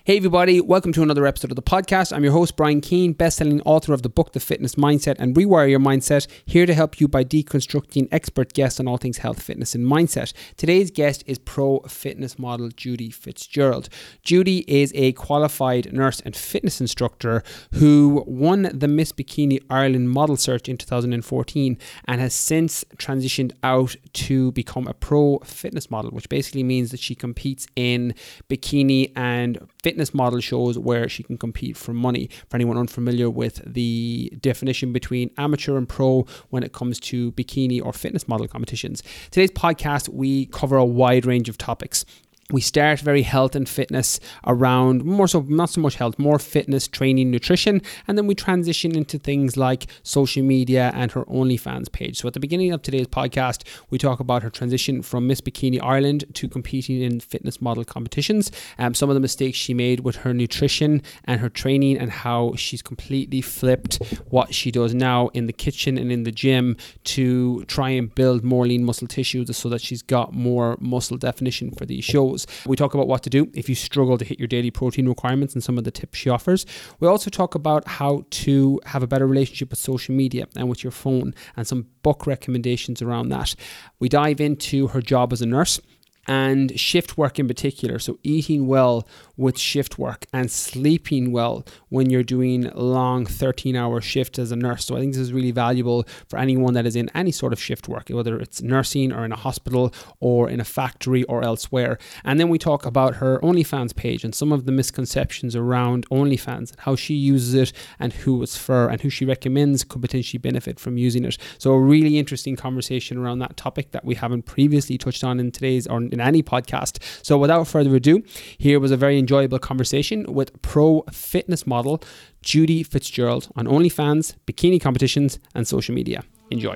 Hey everybody, welcome to another episode of the podcast. I'm your host Brian Keane, best-selling author of the book The Fitness Mindset and Rewire Your Mindset, here to help you by deconstructing expert guests on all things health, fitness and mindset. Today's guest is pro fitness model Judy Fitzgerald. Judy is a qualified nurse and fitness instructor who won the Miss Bikini Ireland model search in 2014 and has since transitioned out to become a pro fitness model, which basically means that she competes in bikini and fitness model shows where she can compete for money. For anyone unfamiliar with the definition between amateur and pro when it comes to bikini or fitness model competitions. Today's podcast, we cover a wide range of topics. We start very health and fitness around more so, not so much health, more fitness, training, nutrition. And then we transition into things like social media and her OnlyFans page. So at the beginning of today's podcast, we talk about her transition from Miss Bikini Ireland to competing in fitness model competitions. Some of the mistakes she made with her nutrition and her training and how she's completely flipped what she does now in the kitchen and in the gym to try and build more lean muscle tissue so that she's got more muscle definition for these shows. We talk about what to do if you struggle to hit your daily protein requirements and some of the tips she offers. We also talk about how to have a better relationship with social media and with your phone and some book recommendations around that. We dive into her job as a nurse and shift work in particular. So eating well with shift work and sleeping well when you're doing long 13-hour shifts as a nurse. So I think this is really valuable for anyone that is in any sort of shift work, whether it's nursing or in a hospital or in a factory or elsewhere. And then we talk about her OnlyFans page and some of the misconceptions around OnlyFans and how she uses it and who it's for and who she recommends could potentially benefit from using it. So a really interesting conversation around that topic that we haven't previously touched on in today's or in any podcast. So without further ado, here was a very enjoyable conversation with pro fitness model Judy Fitzgerald on OnlyFans, bikini competitions and social media. Enjoy.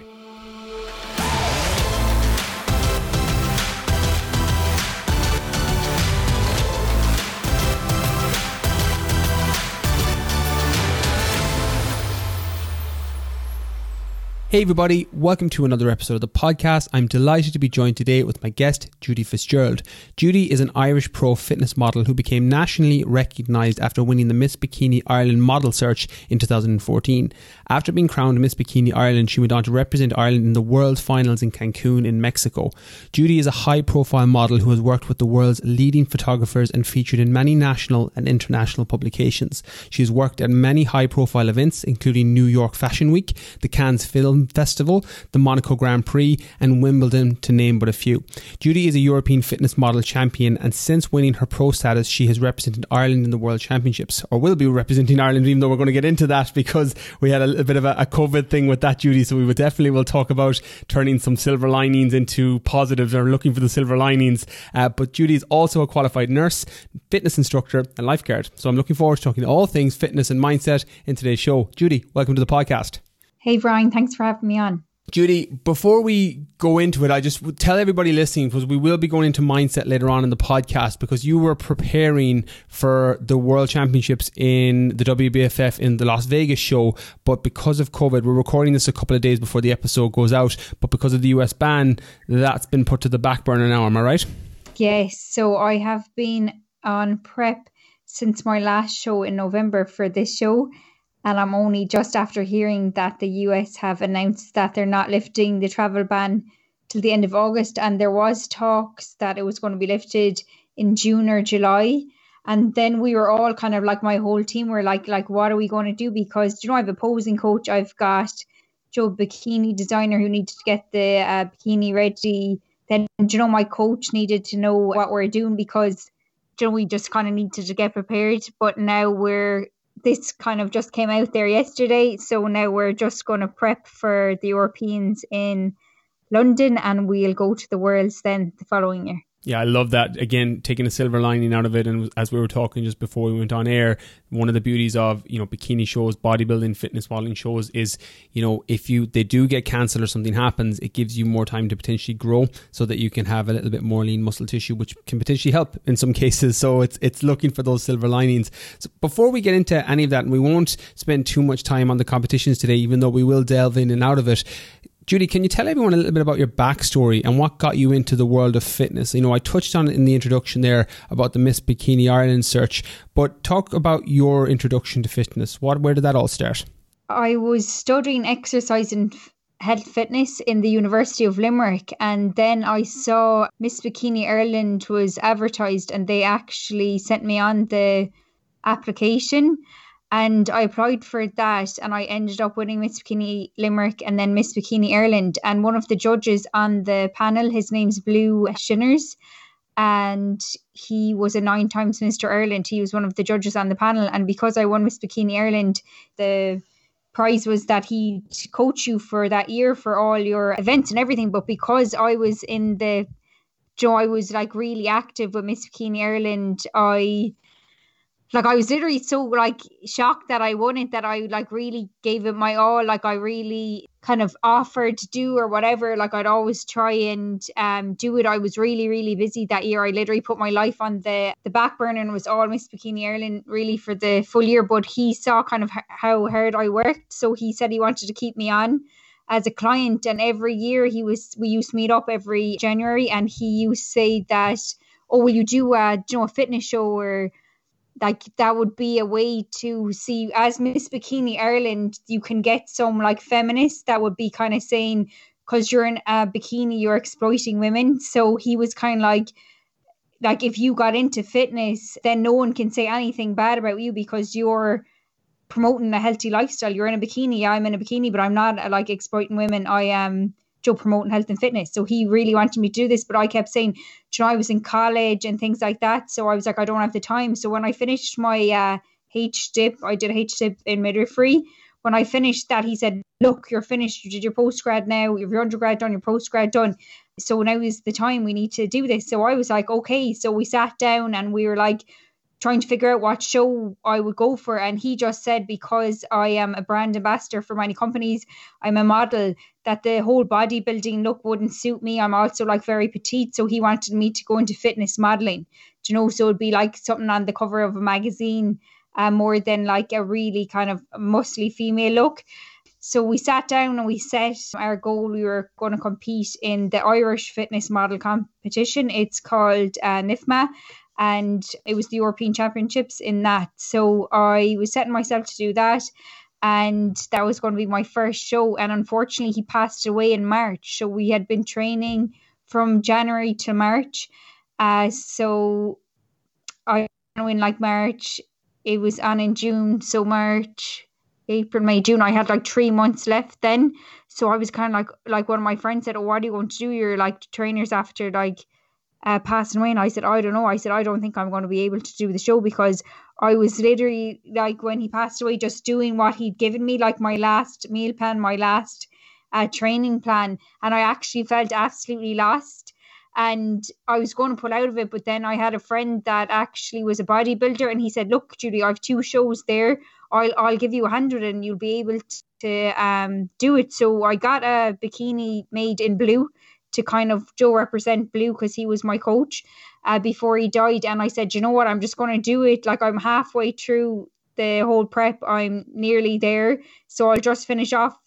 Hey everybody, welcome to another episode of the podcast. I'm delighted to be joined today with my guest, Judy Fitzgerald. Judy is an Irish pro fitness model who became nationally recognised after winning the Miss Bikini Ireland model search in 2014. After being crowned Miss Bikini Ireland, she went on to represent Ireland in the World Finals in Cancun in Mexico. Judy is a high-profile model who has worked with the world's leading photographers and featured in many national and international publications. She has worked at many high-profile events, including New York Fashion Week, the Cannes Film Festival, the Monaco Grand Prix and Wimbledon, to name but a few. Judy is a European fitness model champion, and since winning her pro status, she has represented Ireland in the World Championships, or will be representing Ireland, even though we're going to get into that because we had a little bit of a COVID thing with that, Judy. So we will talk about turning some silver linings into positives or looking for the silver linings. But Judy is also a qualified nurse, fitness instructor and lifeguard. So I'm looking forward to talking all things fitness and mindset in today's show. Judy, welcome to the podcast. Hey Brian, thanks for having me on. Judy, before we go into it, I just would tell everybody listening, because we will be going into mindset later on in the podcast, because you were preparing for the World Championships in the WBFF in the Las Vegas show, but because of COVID, we're recording this a couple of days before the episode goes out, but because of the US ban, that's been put to the back burner now, am I right? Yes, so I have been on prep since my last show in November for this show. And I'm only just after hearing that the US have announced that they're not lifting the travel ban till the end of August. And there was talks that it was going to be lifted in June or July. And then we were all kind of like, my whole team were like, what are we going to do? Because, I have a posing coach. I've got Joe, bikini designer, who needed to get the bikini ready. Then, my coach needed to know what we're doing because, we just kind of needed to get prepared. But now this kind of just came out there yesterday. So now we're just going to prep for the Europeans in London and we'll go to the Worlds then the following year. Yeah, I love that. Again, taking a silver lining out of it. And as we were talking just before we went on air, one of the beauties of, bikini shows, bodybuilding, fitness modeling shows is, if they do get cancelled or something happens, it gives you more time to potentially grow so that you can have a little bit more lean muscle tissue, which can potentially help in some cases. So it's looking for those silver linings. So before we get into any of that, and we won't spend too much time on the competitions today, even though we will delve in and out of it, Judy, can you tell everyone a little bit about your backstory and what got you into the world of fitness? You know, I touched on it in the introduction there about the Miss Bikini Ireland search, but talk about your introduction to fitness. Where did that all start? I was studying exercise and health fitness in the University of Limerick, and then I saw Miss Bikini Ireland was advertised and they actually sent me on the application. And I applied for that and I ended up winning Miss Bikini Limerick and then Miss Bikini Ireland. And one of the judges on the panel, his name's Blue Shinners, and he was a 9 times Mr. Ireland. He was one of the judges on the panel. And because I won Miss Bikini Ireland, the prize was that he'd coach you for that year for all your events and everything. But because I was I was like really active with Miss Bikini Ireland, I was literally so like shocked that I won it, that I like really gave it my all. Like I really kind of offered to do or whatever. Like I'd always try and do it. I was really, really busy that year. I literally put my life on the back burner and was all Miss Bikini Ireland really for the full year. But he saw kind of how hard I worked. So he said he wanted to keep me on as a client. And every year we used to meet up every January, and he used to say that, oh, will you do a fitness show, or like that would be a way to see, as Miss Bikini Ireland, you can get some like feminists that would be kind of saying, because you're in a bikini, you're exploiting women. So he was kind of like if you got into fitness, then no one can say anything bad about you because you're promoting a healthy lifestyle. You're in a bikini, I'm in a bikini, but I'm not like exploiting women. I am promoting health and fitness. So he really wanted me to do this, but I kept saying, I was in college and things like that. So I was like, I don't have the time. So when I finished my HDIP, I did a HDIP in midwifery. When I finished that, he said, look, you're finished. You did your postgrad now. You have your undergrad done, your postgrad done. So now is the time we need to do this. So I was like, okay. So we sat down and we were like trying to figure out what show I would go for. And he just said, because I am a brand ambassador for many companies, I'm a model, that the whole bodybuilding look wouldn't suit me. I'm also like very petite. So he wanted me to go into fitness modeling, so it'd be like something on the cover of a magazine, more than like a really kind of muscly female look. So we sat down and we set our goal. We were going to compete in the Irish fitness model competition. It's called NIFMA. And it was the European Championships in that. So I was setting myself to do that. And that was going to be my first show. And unfortunately, he passed away in March. So we had been training from January to March. So I know in like March, it was on in June. So March, April, May, June, I had like 3 months left then. So I was kind of like one of my friends said, oh, what are you going to do? You're like trainers after like passing away. And I said, I don't know. I said, I don't think I'm going to be able to do the show, because I was literally like, when he passed away, just doing what he'd given me, like my last meal plan, my last training plan. And I actually felt absolutely lost. And I was going to pull out of it. But then I had a friend that actually was a bodybuilder, and he said, look, Judy, I have 2 shows there. I'll give you 100 and you'll be able to do it. So I got a bikini made in blue to kind of represent blue, because he was my coach before he died. And I said, you know what, I'm just going to do it. Like I'm halfway through the whole prep. I'm nearly there. So I'll just finish off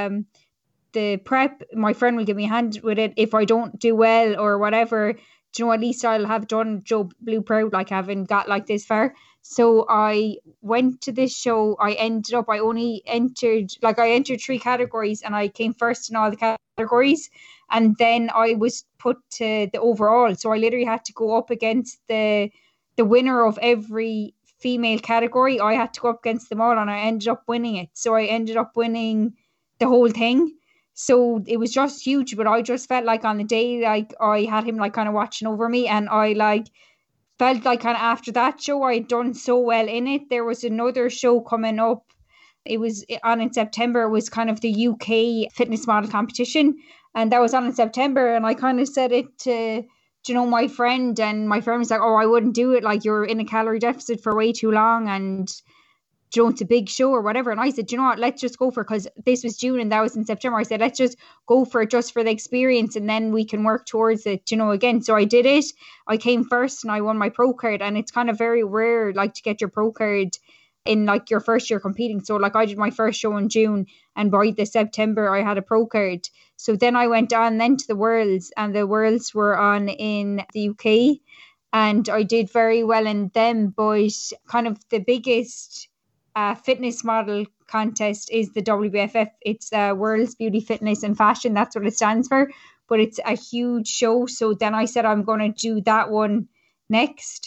the prep. My friend will give me a hand with it. If I don't do well or whatever, at least I'll have done Joe Blue proud, like having got like this far. So I went to this show. I entered 3 categories and I came first in all the categories. And then I was put to the overall. So I literally had to go up against the winner of every female category. I had to go up against them all, and I ended up winning it. So I ended up winning the whole thing. So it was just huge. But I just felt like on the day, like I had him like kind of watching over me, and I like felt like kind of after that show I had done so well in it. There was another show coming up. It was on in September. It was kind of the UK fitness model competition. And that was on in September, and I kind of said it to, my friend, and my friend was like, oh, I wouldn't do it. Like, you're in a calorie deficit for way too long, and, it's a big show or whatever. And I said, you know what, let's just go for it, because this was June and that was in September. I said, let's just go for it just for the experience, and then we can work towards it, again. So I did it. I came first and I won my pro card, and it's kind of very rare, like, to get your pro card in like your first year competing. So like I did my first show in June, and by the September I had a pro card. So then I went on then to the Worlds, and the Worlds were on in the UK, and I did very well in them. But kind of the biggest fitness model contest is the WBFF. It's World's Beauty, Fitness and Fashion. That's what it stands for. But it's a huge show. So then I said I'm going to do that one next.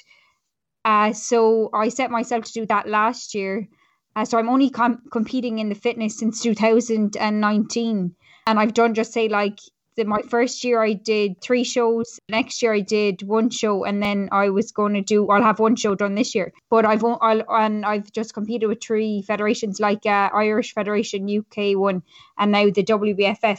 So I set myself to do that last year. So I'm only competing in the fitness since 2019. And I've done just say like my first year I did 3 shows. Next year I did 1 show, and then I was going to I'll have 1 show done this year. But I've just competed with 3 federations, like Irish Federation, UK one, and now the WBFF.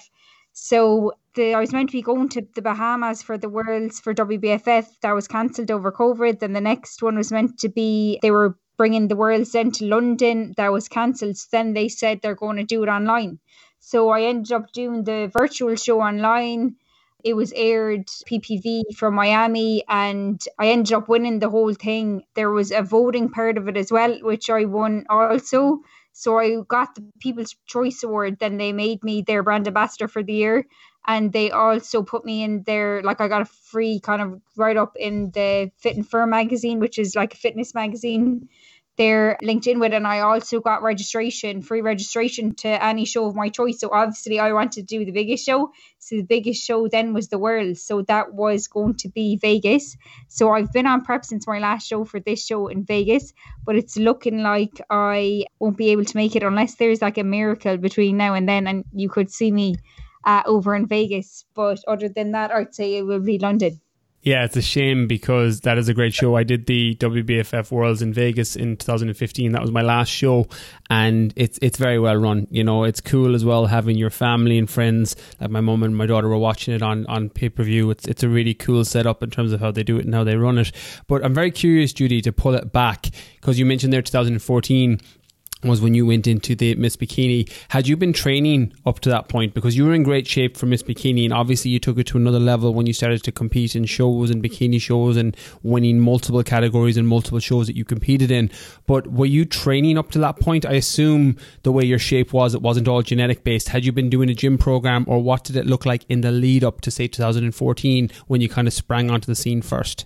So I was meant to be going to the Bahamas for the Worlds for WBFF. That was cancelled over COVID. Then the next one was meant to be, they were bringing the Worlds then to London. That was cancelled. So then they said they're going to do it online. So I ended up doing the virtual show online. It was aired PPV from Miami, and I ended up winning the whole thing. There was a voting part of it as well, which I won also. So I got the People's Choice Award. Then they made me their brand ambassador for the year. And they also put me in there, like I got a free kind of write-up in the Fit and Firm magazine, which is like a fitness magazine. They're linked in with, and I also got free registration to any show of my choice. So obviously I wanted to do the biggest show. So the biggest show then was the World. So that was going to be Vegas. So I've been on prep since my last show for this show in Vegas, but it's looking like I won't be able to make it unless there's like a miracle between now and then, and you could see me over in Vegas. But other than that, I'd say it will be London. Yeah, it's a shame because that is a great show. I did the WBFF Worlds in Vegas in 2015. That was my last show, and it's very well run. You know, it's cool as well having your family and friends. Like my mum and my daughter were watching it on pay-per-view. It's a really cool setup in terms of how they do it and how they run it. But I'm very curious, Judy, to pull it back, because you mentioned there 2014 was when you went into the Miss Bikini. Had you been training up to that point? Because you were in great shape for Miss Bikini, and obviously you took it to another level when you started to compete in shows and bikini shows and winning multiple categories and multiple shows that you competed in. But were you training up to that point? I assume the way your shape was, it wasn't all genetic based. Had you been doing a gym program, or what did it look like in the lead up to say 2014 when you kind of sprang onto the scene first?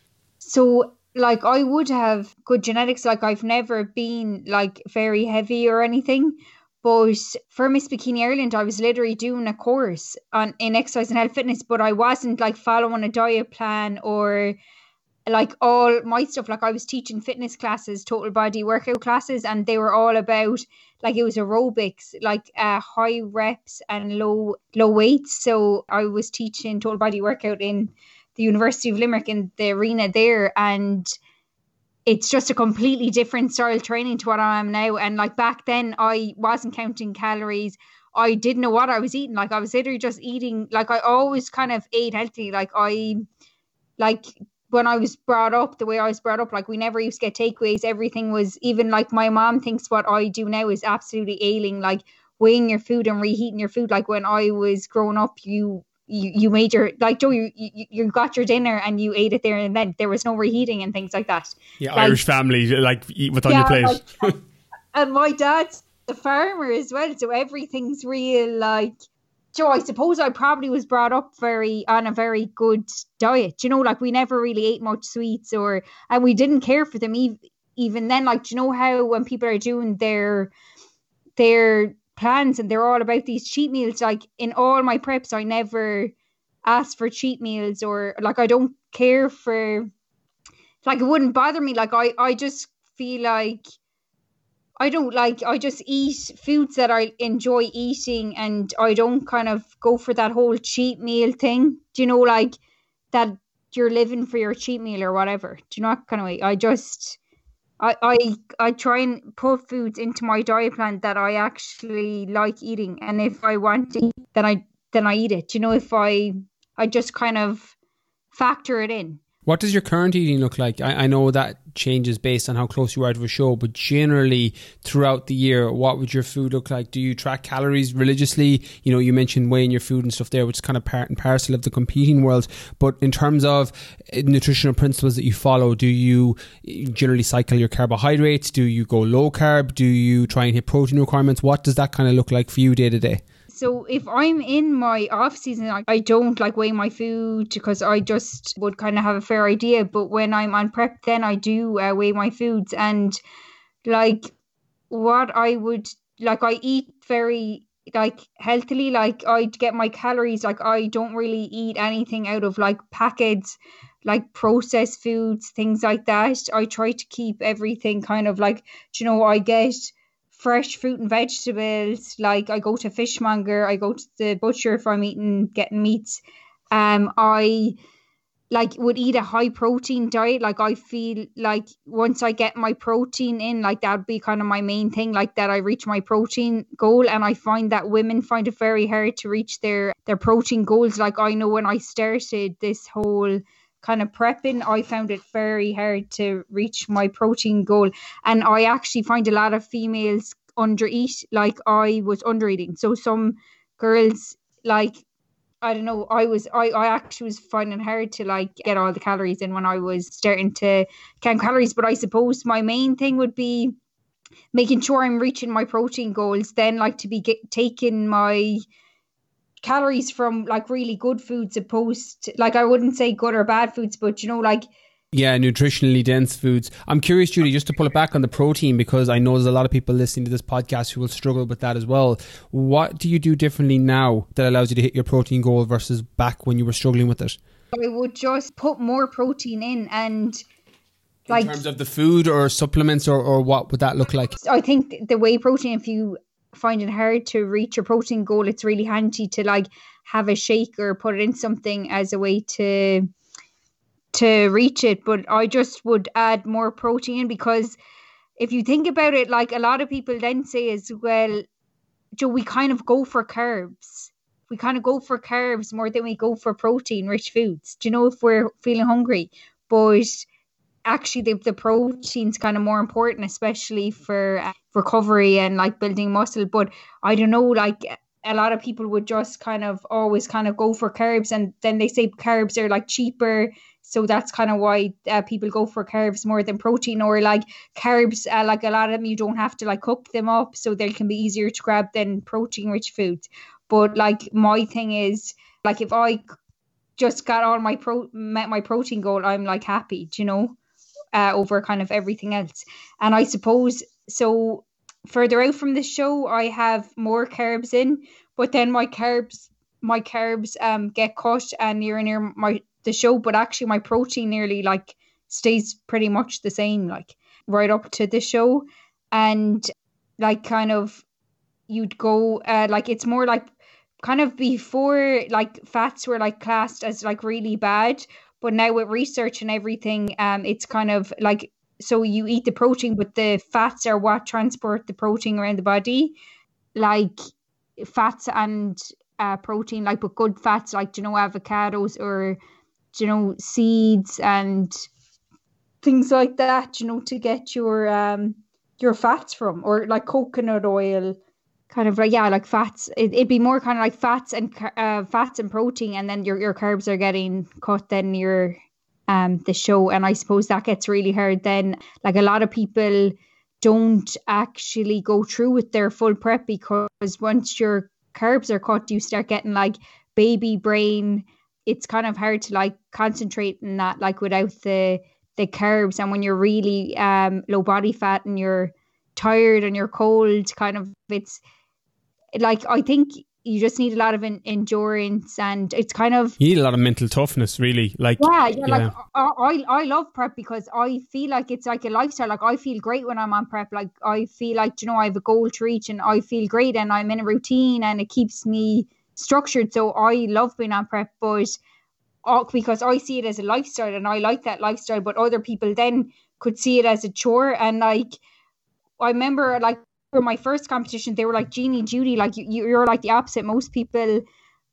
So like I would have good genetics. Like I've never been like very heavy or anything, but for Miss Bikini Ireland I was literally doing a course in exercise and health fitness, but I wasn't like following a diet plan or like all my stuff. Like I was teaching fitness classes, total body workout classes, and they were all about like, it was aerobics, like high reps and low weights. So I was teaching total body workout in the University of Limerick in the arena there, and it's just a completely different style training to what I am now. And like back then I wasn't counting calories. I didn't know what I was eating. Like I was literally just eating, like I always kind of ate healthy. Like when I was brought up, the way I was brought up, like we never used to get takeaways. Everything was, even like my mom thinks what I do now is absolutely ailing, like weighing your food and reheating your food. Like when I was growing up, you made your, like Joe, you got your dinner and you ate it there and then. There was no reheating and things like that. Yeah, like, Irish family, like eat what's on your plate. Like, and my dad's the farmer as well, so everything's real. Like, Joe, I suppose I probably was brought up on a very good diet. You know, like we never really ate much sweets, and we didn't care for them even then. Like, you know how when people are doing their plans and they're all about these cheat meals, like in all my preps I never asked for cheat meals, or like I don't care for, like it wouldn't bother me. Like I just feel like I just eat foods that I enjoy eating, and I don't kind of go for that whole cheat meal thing. Do you know, like that you're living for your cheat meal or whatever? Do you know that kind of way? I try and put foods into my diet plan that I actually like eating, and if I want to eat, then I eat it. You know, if I just kind of factor it in. What does your current eating look like? I know that changes based on how close you are to a show, but generally throughout the year, what would your food look like? Do you track calories religiously? You know, you mentioned weighing your food and stuff there, which is kind of part and parcel of the competing world. But in terms of nutritional principles that you follow, do you generally cycle your carbohydrates? Do you go low carb? Do you try and hit protein requirements? What does that kind of look like for you day to day? So if I'm in my off season, I don't like weigh my food because I just would kind of have a fair idea. But when I'm on prep, then I do weigh my foods. And like what I would, like I eat very like healthily, like I get my calories, like I don't really eat anything out of like packets, like processed foods, things like that. I try to keep everything kind of like, I get fresh fruit and vegetables. Like I go to fishmonger, I go to the butcher if I'm getting meats. I like would eat a high protein diet. Like I feel like once I get my protein in, like that'd be kind of my main thing, like that I reach my protein goal. And I find that women find it very hard to reach their protein goals. Like I know when I started this whole kind of prepping, I found it very hard to reach my protein goal. And I actually find a lot of females undereat, like I was undereating. So some girls, like, I don't know, I actually was finding it hard to like get all the calories in when I was starting to count calories. But I suppose my main thing would be making sure I'm reaching my protein goals, then like to be taking my calories from like really good foods opposed to, like I wouldn't say good or bad foods, but like nutritionally dense foods. I'm curious, Judy, just to pull it back on the protein, because I know there's a lot of people listening to this podcast who will struggle with that as well. What do you do differently now that allows you to hit your protein goal versus back when you were struggling with it? I would just put more protein in, and like in terms of the food or supplements, or what would that look like? I think the whey protein, if you find it hard to reach your protein goal, it's really handy to like have a shake or put it in something as a way to reach it. But I just would add more protein, because if you think about it, like a lot of people then say as well, we kind of go for carbs. We kind of go for carbs more than we go for protein rich foods, if we're feeling hungry. But actually the protein's kind of more important, especially for recovery and like building muscle. But I don't know, like a lot of people would just kind of always kind of go for carbs, and then they say carbs are like cheaper, so that's kind of why people go for carbs more than protein. Or like carbs, like a lot of them you don't have to like cook them up, so they can be easier to grab than protein rich foods. But like my thing is, like if I just got all met my protein goal, I'm like happy, over kind of everything else. And I suppose so further out from the show I have more carbs in, but then my carbs get cut and near the show, but actually my protein nearly like stays pretty much the same, like right up to the show. And like kind of you'd go like it's more like kind of before, like fats were like classed as like really bad, but now with research and everything, it's kind of like, so you eat the protein, but the fats are what transport the protein around the body, like fats and protein, like, but good fats, like, avocados or, seeds and things like that, to get your fats from, or like coconut oil, kind of like, like fats. It'd be more kind of like fats and protein, and then your carbs are getting cut then near the show. And I suppose that gets really hard then. Like a lot of people don't actually go through with their full prep, because once your carbs are cut, you start getting like baby brain. It's kind of hard to like concentrate in that, like without the carbs. And when you're really low body fat and you're tired and you're cold, kind of, it's like, I think you just need a lot of endurance, and it's kind of, you need a lot of mental toughness, really. Like like I love prep because I feel like it's like a lifestyle. Like I feel great when I'm on prep. Like I feel like, I have a goal to reach, and I feel great, and I'm in a routine, and it keeps me structured. So I love being on prep, but because I see it as a lifestyle and I like that lifestyle. But other people then could see it as a chore. And like I remember, like, for my first competition, they were like, Jeannie, Judy, like you're like the opposite. Most people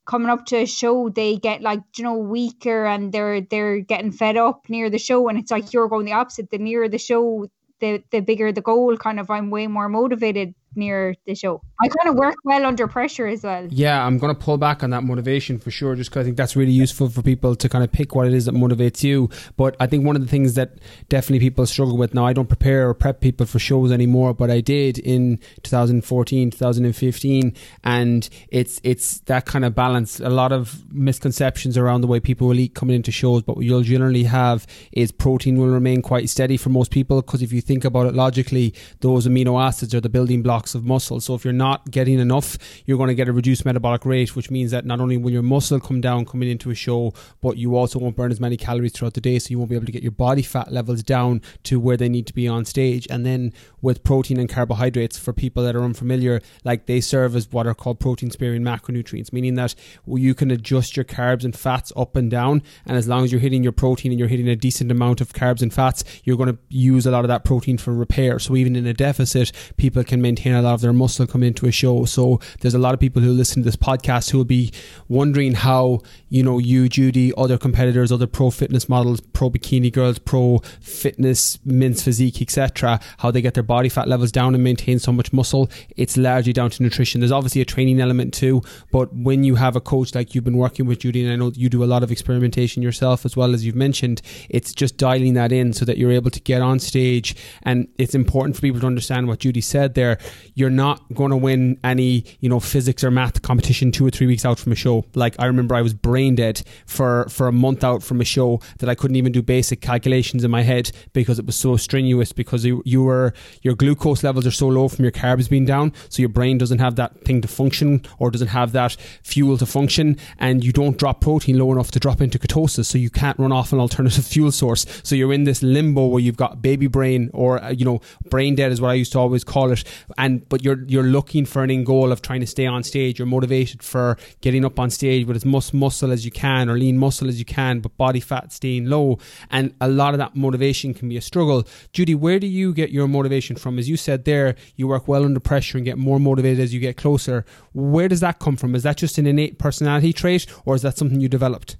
coming up to a show, they get like, weaker, and they're getting fed up near the show. And it's like you're going the opposite. The nearer the show, the bigger the goal. Kind of, I'm way more motivated near the show. I kind of work well under pressure as well. Yeah, I'm going to pull back on that motivation for sure, just because I think that's really useful for people to kind of pick what it is that motivates you. But I think one of the things that definitely people struggle with now, I don't prepare or prep people for shows anymore, but I did in 2014, 2015, and it's that kind of balance. A lot of misconceptions around the way people will eat coming into shows, but what you'll generally have is protein will remain quite steady for most people, because if you think about it logically, those amino acids are the building blocks of muscle. So if you're not getting enough, you're going to get a reduced metabolic rate, which means that not only will your muscle come down coming into a show, but you also won't burn as many calories throughout the day, so you won't be able to get your body fat levels down to where they need to be on stage. And then with protein and carbohydrates, for people that are unfamiliar, like they serve as what are called protein sparing macronutrients, meaning that you can adjust your carbs and fats up and down, and as long as you're hitting your protein and you're hitting a decent amount of carbs and fats, you're going to use a lot of that protein for repair. So even in a deficit, people can maintain a lot of their muscle coming into a show. So there's a lot of people who listen to this podcast who will be wondering how, you, Judy, other competitors, other pro fitness models, pro bikini girls, pro fitness, men's physique, etc., how they get their body fat levels down and maintain so much muscle. It's largely down to nutrition. There's obviously a training element too, but when you have a coach like you've been working with, Judy, and I know you do a lot of experimentation yourself as well, as you've mentioned, it's just dialing that in so that you're able to get on stage. And it's important for people to understand what Judy said there. You're not going to win any, physics or math competition 2 or 3 weeks out from a show. Like, I remember I was brain dead for a month out from a show that I couldn't even do basic calculations in my head because it was so strenuous, because your glucose levels are so low from your carbs being down, so your brain doesn't have that thing to function, or doesn't have that fuel to function, and you don't drop protein low enough to drop into ketosis, so you can't run off an alternative fuel source. So you're in this limbo where you've got baby brain, or brain dead is what I used to always call it, but you're looking for an end goal of trying to stay on stage. You're motivated for getting up on stage with as much muscle as you can, or lean muscle as you can, but body fat staying low, and a lot of that motivation can be a struggle. Judy, where do you get your motivation from? As you said there, you work well under pressure and get more motivated as you get closer. Where does that come from? Is that just an innate personality trait, or is that something you developed?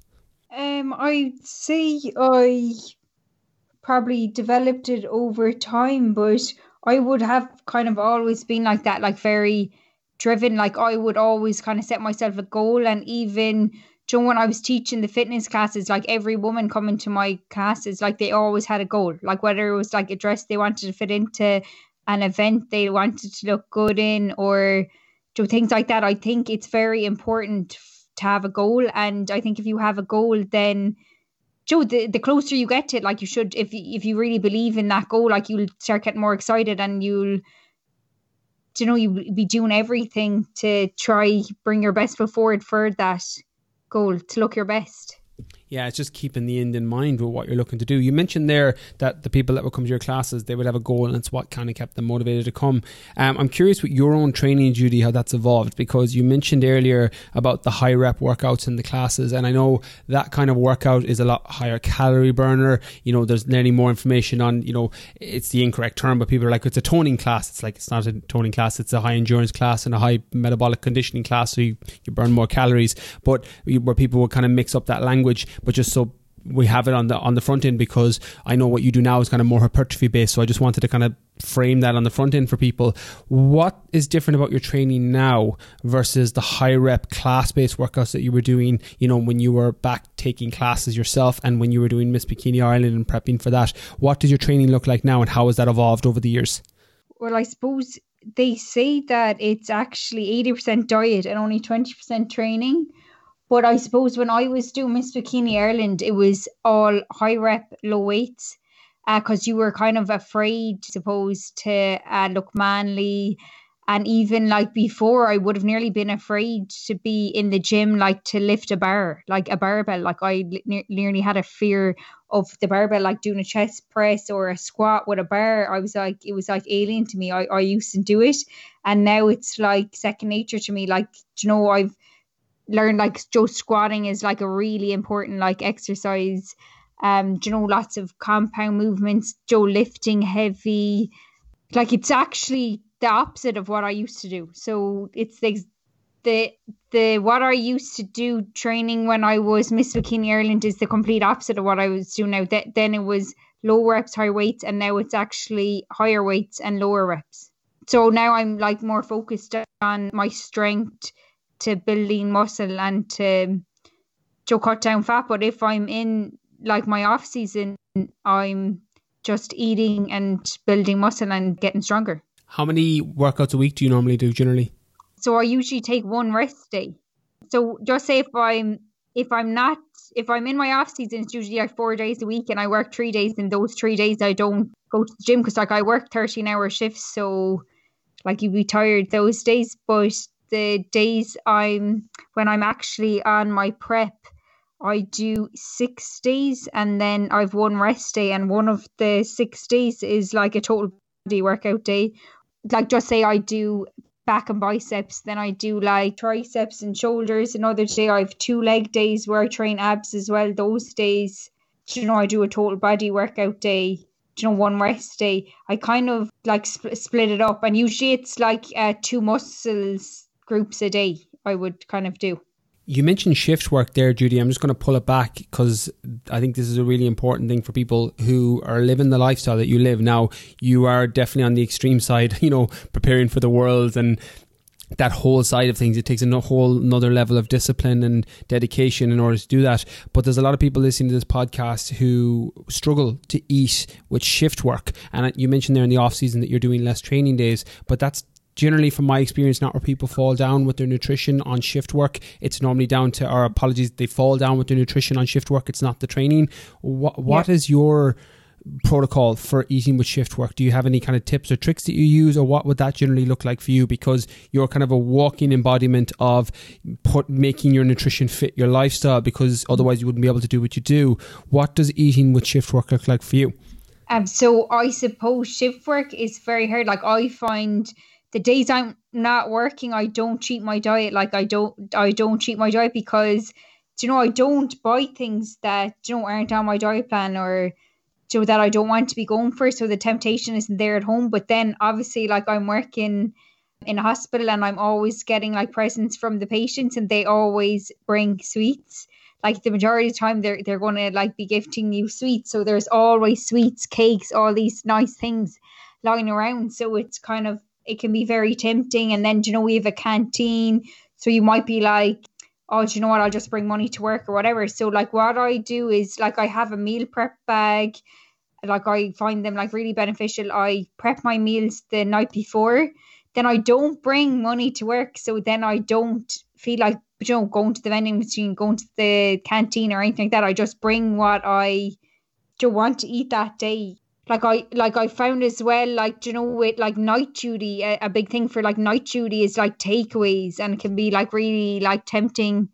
I'd say I probably developed it over time, but I would have kind of always been like that, like very driven. Like, I would always kind of set myself a goal, and even when I was teaching the fitness classes, like every woman coming to my classes, like they always had a goal, like whether it was like a dress they wanted to fit into an event they wanted to look good in, or things like that. I think it's very important to have a goal, and I think if you have a goal, then the closer you get to it, like you should, if you really believe in that goal, like you'll start getting more excited, and you'll be doing everything to try bring your best foot forward for that goal, to look your best. Yeah, it's just keeping the end in mind with what you're looking to do. You mentioned there that the people that would come to your classes, they would have a goal, and it's what kind of kept them motivated to come. I'm curious with your own training, Judy, how that's evolved, because you mentioned earlier about the high rep workouts in the classes, and I know that kind of workout is a lot higher calorie burner. There's nearly more information on, it's the incorrect term, but people are like, it's a toning class. It's like, it's not a toning class, it's a high endurance class and a high metabolic conditioning class, so you burn more calories. But where people will kind of mix up that language, but just so we have it on the front end, because I know what you do now is kind of more hypertrophy based, so I just wanted to kind of frame that on the front end for people. What is different about your training now versus the high rep class based workouts that you were doing, when you were back taking classes yourself, and when you were doing Miss Bikini Ireland and prepping for that? What does your training look like now, and how has that evolved over the years? Well, I suppose they say that it's actually 80% diet and only 20% training. But I suppose when I was doing Miss Bikini Ireland, it was all high rep, low weights, because you were kind of afraid, suppose, to look manly. And even like before, I would have nearly been afraid to be in the gym, like to lift a bar, like a barbell. Like I nearly had a fear of the barbell, like doing a chest press or a squat with a bar. I was like, it was like alien to me. I used to do it, and now it's like second nature to me. Like, I've learned like squatting is like a really important like exercise. Lots of compound movements, lifting heavy. Like, it's actually the opposite of what I used to do. So it's the the what I used to do training when I was Miss Bikini Ireland is the complete opposite of what I was doing now. Then it was low reps, high weights, and now it's actually higher weights and lower reps. So now I'm like more focused on my strength to building muscle and to cut down fat. But if I'm in like my off season, I'm just eating and building muscle and getting stronger. How many workouts a week do you normally do generally? So I usually take one rest day. So just say if I'm in my off season, it's usually like 4 days a week, and I work 3 days. And those 3 days I don't go to the gym because like I work 13-hour shifts, so like you'd be tired those days. But the days when I'm actually on my prep, I do 6 days, and then I've one rest day, and one of the 6 days is like a total body workout day. Like just say I do back and biceps, then I do like triceps and shoulders. Another day I have 2 leg days where I train abs as well. Those days, I do a total body workout day, one rest day. I kind of like split it up, and usually it's like 2 muscles groups a day I would kind of do. You mentioned shift work there, Judy. I'm just going to pull it back because I think this is a really important thing for people who are living the lifestyle that you live. Now, you are definitely on the extreme side, preparing for the Worlds and that whole side of things. It takes a whole another level of discipline and dedication in order to do that. But there's a lot of people listening to this podcast who struggle to eat with shift work. And you mentioned there in the off season that you're doing less training days, but that's generally, from my experience, not where people fall down with their nutrition on shift work. It's normally down to, or apologies, they fall down with their nutrition on shift work. It's not the training. What is your protocol for eating with shift work? Do you have any kind of tips or tricks that you use, or what would that generally look like for you? Because you're kind of a walking embodiment of making your nutrition fit your lifestyle, because otherwise you wouldn't be able to do what you do. What does eating with shift work look like for you? So I suppose shift work is very hard. Like I find the days I'm not working, I don't cheat my diet. Like I don't cheat my diet because, I don't buy things that, aren't on my diet plan, or, that I don't want to be going for. So the temptation isn't there at home. But then obviously like I'm working in a hospital, and I'm always getting like presents from the patients, and they always bring sweets. Like the majority of the time they're going to like be gifting you sweets. So there's always sweets, cakes, all these nice things lying around. So it's kind of, it can be very tempting. And then, we have a canteen. So you might be like, oh, do you know what? I'll just bring money to work or whatever. So like what I do is like I have a meal prep bag. Like I find them like really beneficial. I prep my meals the night before. Then I don't bring money to work. So then I don't feel like, going to the vending machine, going to the canteen or anything like that. I just bring what I want to eat that day. Like I found as well, like, with like night duty, a big thing for like night duty is like takeaways, and it can be like really like tempting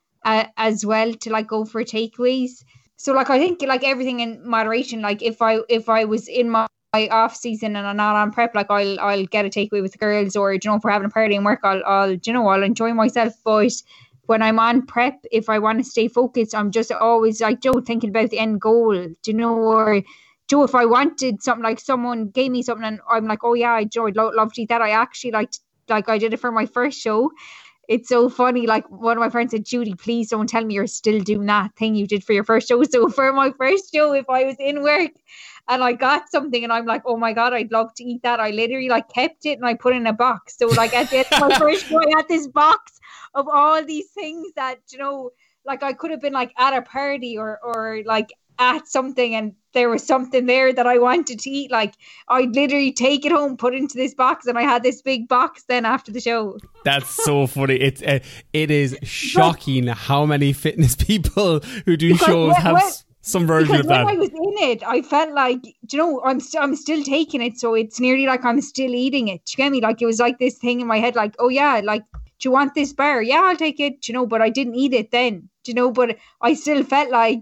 as well to like go for takeaways. So like I think like everything in moderation. Like if I was in my off season and I'm not on prep, like I'll get a takeaway with the girls, or if we're having a party and work, I'll enjoy myself. But when I'm on prep, if I want to stay focused, I'm just always like thinking about the end goal, or if I wanted something, like someone gave me something and I'm like, oh yeah, I'd love to eat that. I actually like I did it for my first show. It's so funny. Like one of my friends said, Judy, please don't tell me you're still doing that thing you did for your first show. So for my first show, if I was in work and I got something and I'm like, oh my God, I'd love to eat that, I literally like kept it and I put it in a box. So like at the end of my first show, I had this box of all these things that, like I could have been like at a party or like at something, and there was something there that I wanted to eat. Like I'd literally take it home, put it into this box, and I had this big box then after the show. That's so funny. It is shocking how many fitness people who do shows have some version of that. When I was in it, I felt like, I'm still taking it, so it's nearly like I'm still eating it. Do you get me? Like it was like this thing in my head, like, oh yeah, like, do you want this bar? Yeah, I'll take it. But I didn't eat it then. But I still felt like,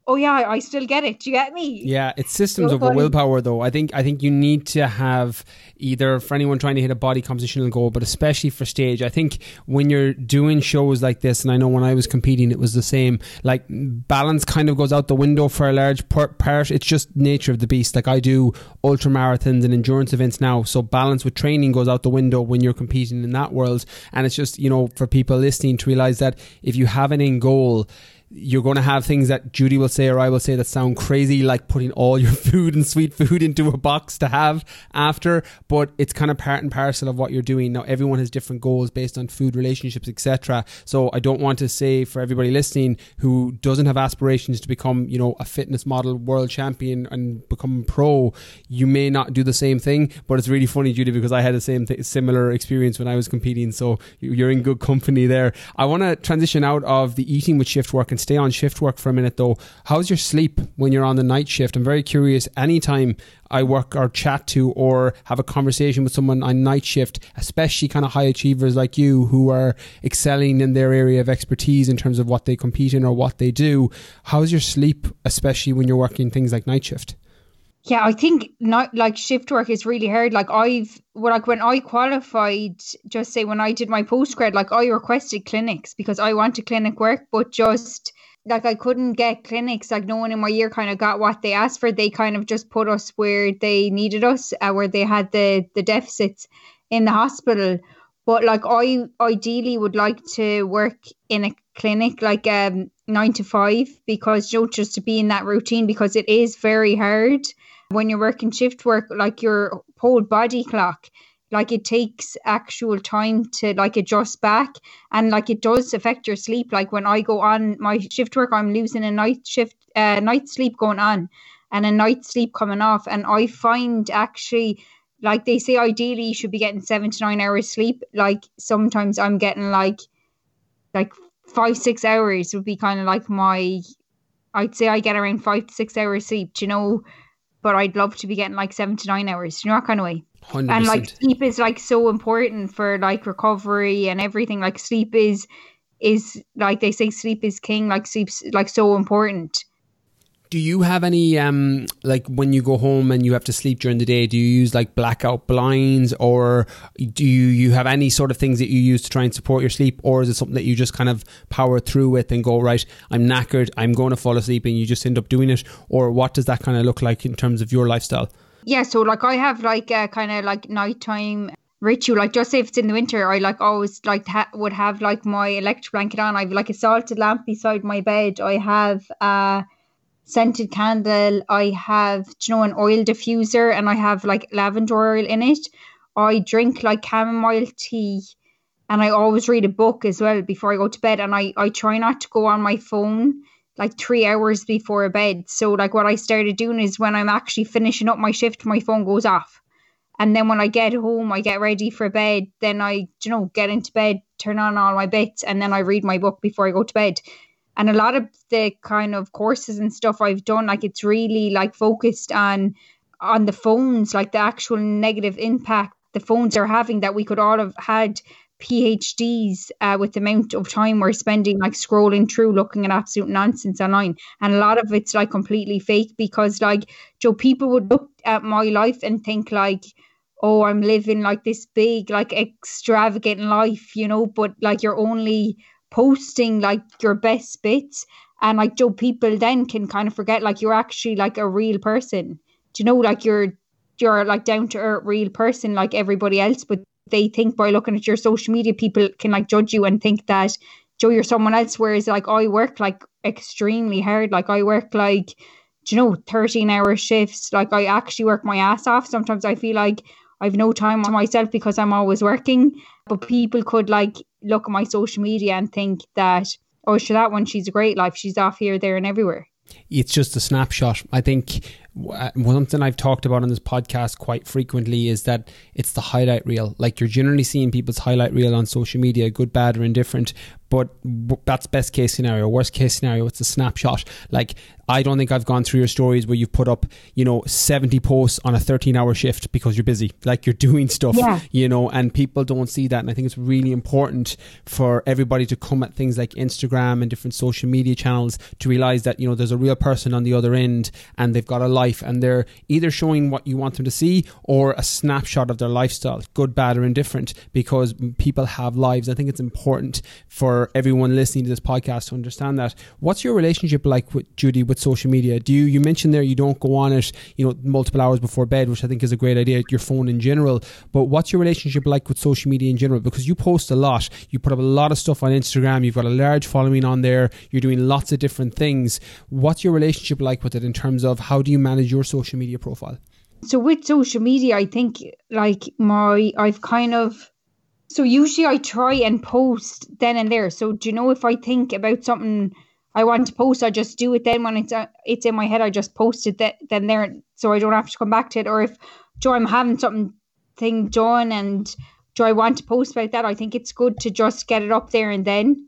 oh yeah, I still get it. Do you get me? Yeah, it's systems So over funny. willpower though. I think you need to have, either for anyone trying to hit a body compositional goal, but especially for stage. I think when you're doing shows like this, and I know when I was competing it was the same, like balance kind of goes out the window for a large part. It's just nature of the beast. Like I do ultra marathons and endurance events now, so balance with training goes out the window when you're competing in that world. And it's just, for people listening to realize that if you have an end goal, you're going to have things that Judy will say or I will say that sound crazy, like putting all your food and sweet food into a box to have after, but it's kind of part and parcel of what you're doing. Now everyone has different goals based on food, relationships, etc. So I don't want to say for everybody listening who doesn't have aspirations to become, a fitness model world champion and become pro, you may not do the same thing. But it's really funny, Judy, because I had the similar experience when I was competing, so you're in good company there. I want to transition out of the eating with shift work and stay on shift work for a minute though. How's your sleep when you're on the night shift? I'm very curious. Anytime I work or chat to or have a conversation with someone on night shift, especially kind of high achievers like you who are excelling in their area of expertise in terms of what they compete in or what they do, how's your sleep, especially when you're working things like night shift? Yeah, I think not like shift work is really hard. Like when I qualified, just say when I did my postgrad, like I requested clinics because I wanted clinic work, but just like I couldn't get clinics. Like no one in my year kind of got what they asked for. They kind of just put us where they needed us, where they had the deficits in the hospital. But like I ideally would like to work in a clinic like 9 to 5 because just to be in that routine, because it is very hard when you're working shift work, like your whole body clock, like it takes actual time to like adjust back, and like it does affect your sleep. Like when I go on my shift work, I'm losing a night sleep going on and a night sleep coming off. And I find actually, like they say ideally you should be getting 7 to 9 hours sleep. Like sometimes I'm getting like 5-6 hours would be kind of like I'd say I get around 5 to 6 hours sleep, but I'd love to be getting like 7 to 9 hours, that kind of way. 100%. And like sleep is like so important for like recovery and everything. Like sleep is like they say sleep is king. Like sleep's like so important. Do you have any, like when you go home and you have to sleep during the day, do you use like blackout blinds, or do you have any sort of things that you use to try and support your sleep? Or is it something that you just kind of power through with and go, right, I'm knackered, I'm going to fall asleep, and you just end up doing it? Or what does that kind of look like in terms of your lifestyle? Yeah, so like I have like a kind of like nighttime ritual. Like just say if it's in the winter, I like always like would have like my electric blanket on. I have like a salted lamp beside my bed. I have scented candle. I have, an oil diffuser, and I have like lavender oil in it. I drink like chamomile tea, and I always read a book as well before I go to bed. And I try not to go on my phone like 3 hours before bed. So like what I started doing is when I'm actually finishing up my shift, my phone goes off. And then when I get home, I get ready for bed. Then I, get into bed, turn on all my bits, and then I read my book before I go to bed. And a lot of the kind of courses and stuff I've done, like it's really like focused on the phones, like the actual negative impact the phones are having, that we could all have had PhDs with the amount of time we're spending like scrolling through, looking at absolute nonsense online. And a lot of it's like completely fake, because like people would look at my life and think like, oh, I'm living like this big, like extravagant life, but like you're only posting like your best bits, and like people then can kind of forget like you're actually like a real person, like you're like down to earth real person like everybody else. But they think by looking at your social media, people can like judge you and think that you're someone else, whereas like I work like extremely hard. Like I work like 13-hour shifts. Like I actually work my ass off. Sometimes I feel like I've no time on myself because I'm always working. But people could like look at my social media and think that, oh, sure, that one, she's a great life. She's off here, there and everywhere. It's just a snapshot. I think something I've talked about on this podcast quite frequently is that it's the highlight reel. Like you're generally seeing people's highlight reel on social media, good, bad or indifferent. but that's best case scenario. Worst case scenario, it's a snapshot. Like, I don't think I've gone through your stories where you've put up, 70 posts on a 13-hour shift because you're busy, like you're doing stuff, and people don't see that. And I think it's really important for everybody to come at things like Instagram and different social media channels to realize that, there's a real person on the other end and they've got a life, and they're either showing what you want them to see or a snapshot of their lifestyle, good, bad or indifferent, because people have lives. I think it's important for everyone listening to this podcast to understand that. What's your relationship like with Judy with social media? You mentioned there you don't go on it multiple hours before bed, which I think is a great idea, your phone in general, but what's your relationship like with social media in general? Because you post a lot, you put up a lot of stuff on Instagram, you've got a large following on there, you're doing lots of different things. What's your relationship like with it in terms of how do you manage your social media profile? So with social media, I think so usually I try and post then and there. So if I think about something I want to post, I just do it then when it's in my head. I just post it then there, so I don't have to come back to it. Or if I'm having something done and I want to post about that, I think it's good to just get it up there and then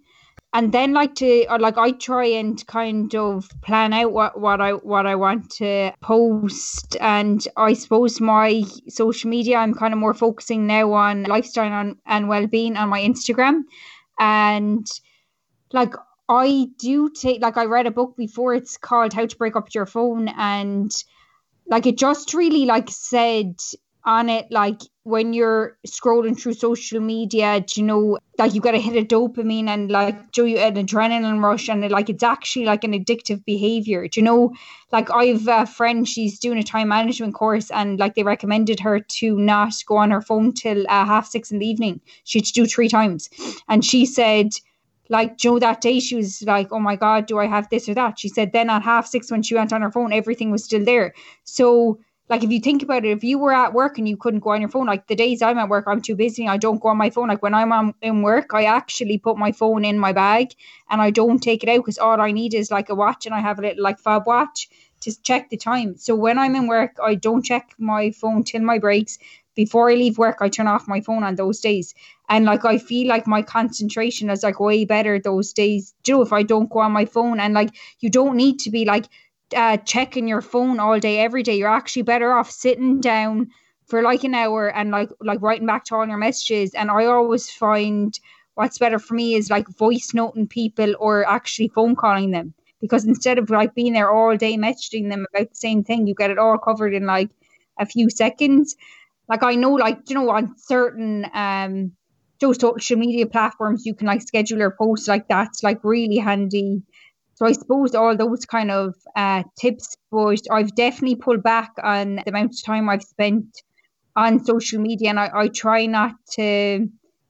I try and kind of plan out what I want to post. And I suppose my social media, I'm kind of more focusing now on lifestyle and well-being on my Instagram. And I do take, I read a book before, it's called How to Break Up With Your Phone, and it just really said on it, when you're scrolling through social media, you got to hit a dopamine and you an adrenaline rush, and it's actually an addictive behavior. I've a friend, she's doing a time management course, and they recommended her to not go on her phone till 6:30 in the evening. She had to do 3 times, and she said, that day she was like, oh my God, do I have this or that? She said then at 6:30 when she went on her phone, everything was still there. So if you think about it, if you were at work and you couldn't go on your phone, the days I'm at work, I'm too busy, I don't go on my phone. When I'm in work, I actually put my phone in my bag and I don't take it out, because all I need is a watch, and I have a little fob watch to check the time. So when I'm in work, I don't check my phone till my breaks. Before I leave work, I turn off my phone on those days. And I feel my concentration is way better those days, if I don't go on my phone. And you don't need to be checking your phone all day, every day. You're actually better off sitting down for an hour and writing back to all your messages. And I always find what's better for me is voice noting people or actually phone calling them, because instead of being there all day messaging them about the same thing, you get it all covered in a few seconds. I know on certain social media platforms you can schedule your posts, that's really handy. So I suppose all those kind of tips, but I've definitely pulled back on the amount of time I've spent on social media, and I try not to,